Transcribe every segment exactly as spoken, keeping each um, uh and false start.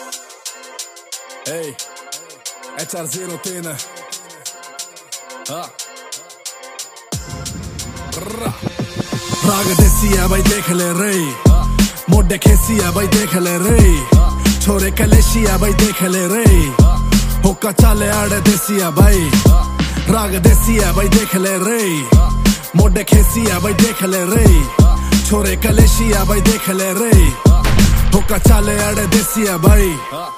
Hey, H R zero तीन हाँ राग देसी है भाई देख ले रे, मोडे खेसी है भाई देख ले रे, छोरे कलेशी है भाई देख ले रे, हुक्का चाले आड़े देसी है भाई, राग देसी है भाई देख ले रे, मोडे खेसी है भाई देख ले रे, छोरे कलेशी है भाई देख ले रे, हुक्का चाले आड़े देसी है भाई।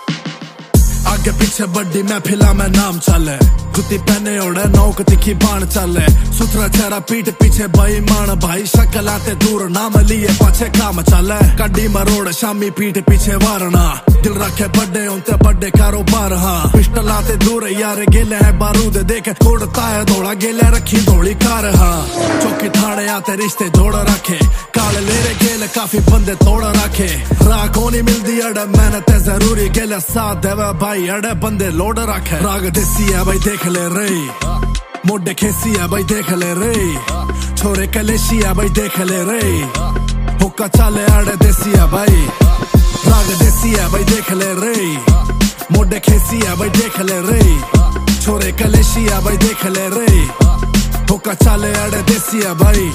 आगे पीछे बड्डी महफिला में नाम चले, जुती पहने ओढ़े नौक तिखी बाण चले, सुथरा चेहरा पीठ पीछे भाई मान भाई, शक्ल आते दूर नाम लिए पाछे काम चले, कड्डी मरोड़ शामी पीठ पीछे वारना, दिल रखे बड़े उनते बड़े कारोबार हाँ, पिस्टल आते दूर यार गेले है बारूद देखे कोड़ता है धोड़ा गेले रखी धोड़ी कार हाँ, चौकी थाने आते रिश्ते जोड़ रखे, काले लेरे गेले काफी बंदे तोड़ रखे, राह कोनी मिलती अड़े मेहनत है जरूरी, गेले साथ देवे भाई अड़े बंदे लोड रखे, राग देसी है भाई देख ले रे, मोडे खेसी है भाई देख ले रे, छोरे कलेशी है भाई देख ले रे, हुक्का चाले आड़े देसी है भाई, राग देसी है भाई देख ले रे, मोडे खेसी है भाई देख ले रे, छोरे कलेशी है भाई देख ले रे, हुक्का चाले आड़े देसी है भाई।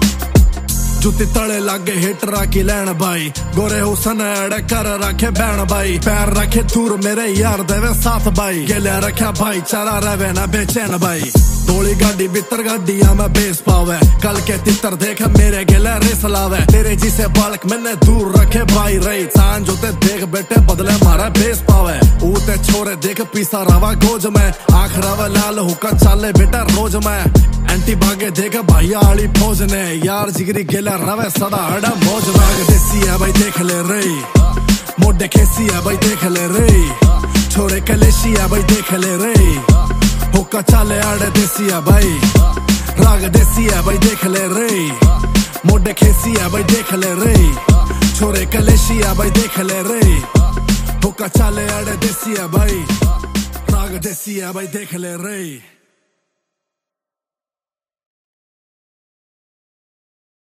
जुती तले लागे हिटरा की लैन भाई, गोरे हुसन अड़े कर रखे बैन भाई, पैर रखे दूर मेरे यार देवे साथ भाई, गेले रखा भाई चारा रवे ना बेचैन भाई, थोड़ी गाड़ी भीतर गाड़िया में बेस पावे, कल के तितर देख मेरे गेले रेस लावे, तेरे जिसे बालक मैंने दूर रखे भाई रही, सांझ होते देख बेटे बदले मारा बेस पावे, ऊते छोरे देख पीसा रवा गोज में, आख रवा लाल हुक्का चाले बेटा रोज में, एंटी भागे देख भाई आली फौज ने, यार जिगरी गेला रवे सदा हड़ा मौज, राग देसी है भाई देख ले रे, मोडे खेसी है भाई देख ले रे, छोरे कलेशी है भाई देख ले रे, हुक्का चाले आड़े देसी है भाई, राग देसी है भाई देख ले रे, मोडे खेसी है भाई देख ले रे, छोरे कलेशी है भाई देख ले रे, हुक्का चाले आड़े देसी है भाई, राग देसी है भाई देख ले रे।